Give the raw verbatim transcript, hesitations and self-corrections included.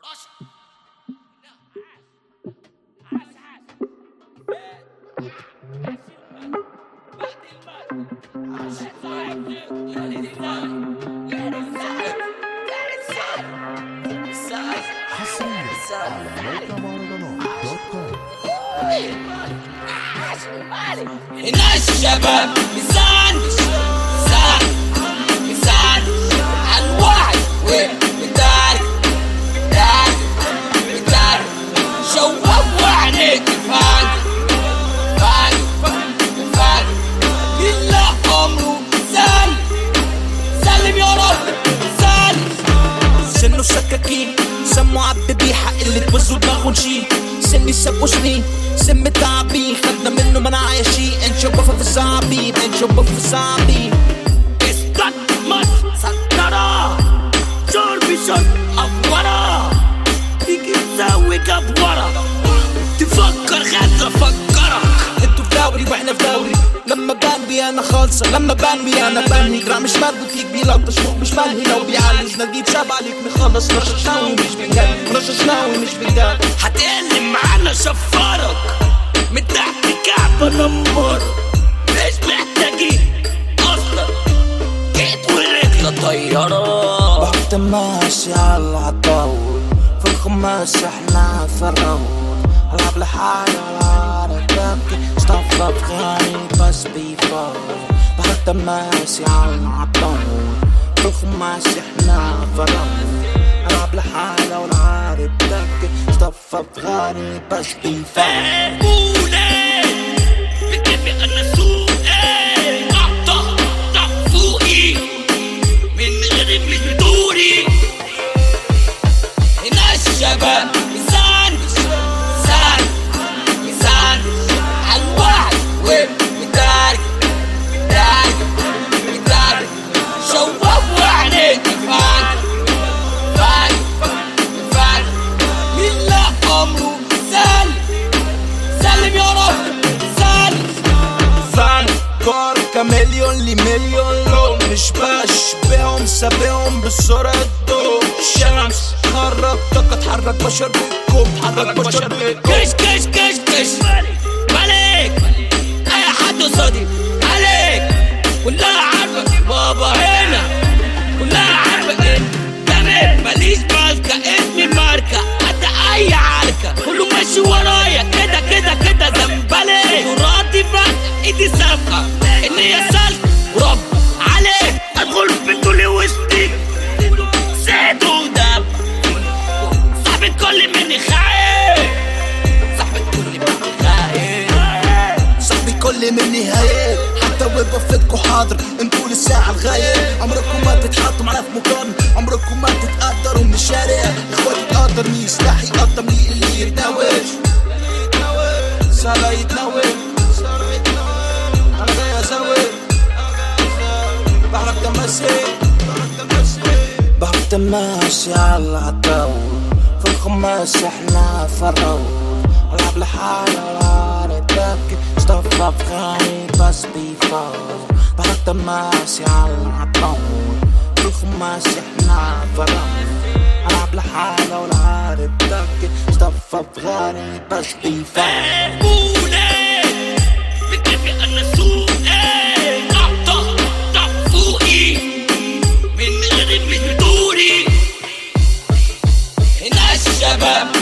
الناس الشباب لسان لسان لسان عن وعي ومدارك مدارك مدارك شوف وعينيك فاق فاق فاق لله أمره سالم سالم يا رب سالم. سنه سكاكين سموا عبد بيحق اللي توزوا دماغه نشيل سني سبوا سنين سم تعبين خدنا منه مناعي شي انشوفه في الزعبيب انشوفه في الزعبيب اسكت مش سكرة شربي شرب أفورة تيجي تسوي جبورة تفكر غدا فكرك انتو في دوري واحنا في دوري لما بان بي انا خالصة لما بان بي انا بنهي جرام مش مربوط فيك بيلطش فوق مش ملهي لو بيعالج نجيب شاب عليك نخلص رششناوي مش بنجد رششناوي مش بنجد هتقلم معانا شفارك من تحت كعب نمر مش محتاجين اصلا جيت ورجل طيارة بحط ماشي على العطاول في الخماس احنا في الروض العب لحالي على ركبتي اصطفى بغاني بس بيفار بحط ماشي على العطاول في الخماس احنا في الروض العب لحالي والعارب دكي اصطفى بغاني بس بيفار الشباب ميزان ميزان ميزان عن وعي ومدارك مدارك مدارك شوف وعينيك فاق فاق فاق لله أمره سالم سالم يا رب سالم. فان كار كمليون لمليون لون مش بشبههم سابهم بالسرعة الضوء الشمس حركتك اتحرك بشر بيكم اتحرك بشر بيكم كش كش كش كش مالك اي حد قصادي عليك كلها عارفك بابا هنا كلها عارفك انت تمام ماليش مالكة اسمي ماركة قد اي عركة كله ماشي ورايا كده كده كده زنبلك مراتي بس ايدي سابقة اني يسألت ورب عليك ادخل في الدولي وسطي زيت ودب كل مني خايف صاحبي كل مني خايف صاحبي كل مني هايل حتى وبفتكوا حاضر انتوا للساعة الغايب عمركم ما تتحطوا معنا في مقارنة عمركم ما تتقدروا من الشارع اخواتي تقدرني سلاحي يقدرني اللي يتناوش سهلة يتناوش انا جاي ازوج بعرف تمسي بعرف تمشي على العطاول في الخماس احنا في الروض العب لحالي على دكي اصطفى بغاني بس بيفار بعرف تماسي على العطاول في الخماس احنا في الروض العب لحالي والعارف دكي اصطفى بغاني بس بيفار بتفق انا سوقي اعطى طب فوقي من غير مش بدوري الشباب